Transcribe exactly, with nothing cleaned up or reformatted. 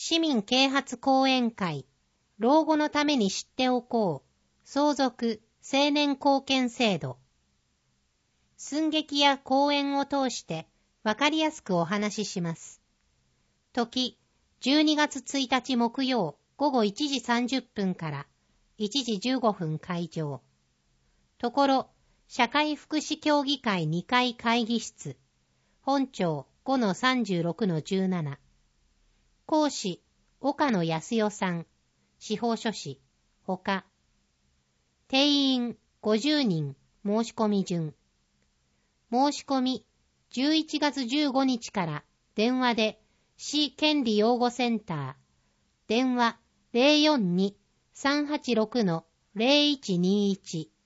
市民啓発講演会、老後のために知っておこう、相続、青年貢献制度。寸劇や講演を通してわかりやすくお話しします。時、じゅうにがつついたち木曜午後いちじさんじゅっぷんからいちじじゅうごふん会場。ところ、社会福祉協議会にかい会議室。本庁 ごのさんじゅうろくのじゅうなな。講師、岡野康代さん。司法書士、ほか。定員ごじゅうにん、申し込み順。申し込み、じゅういちがつじゅうごにちから電話で市権利擁護センター、電話 ゼロよんに さんはちろくのゼロいちにいち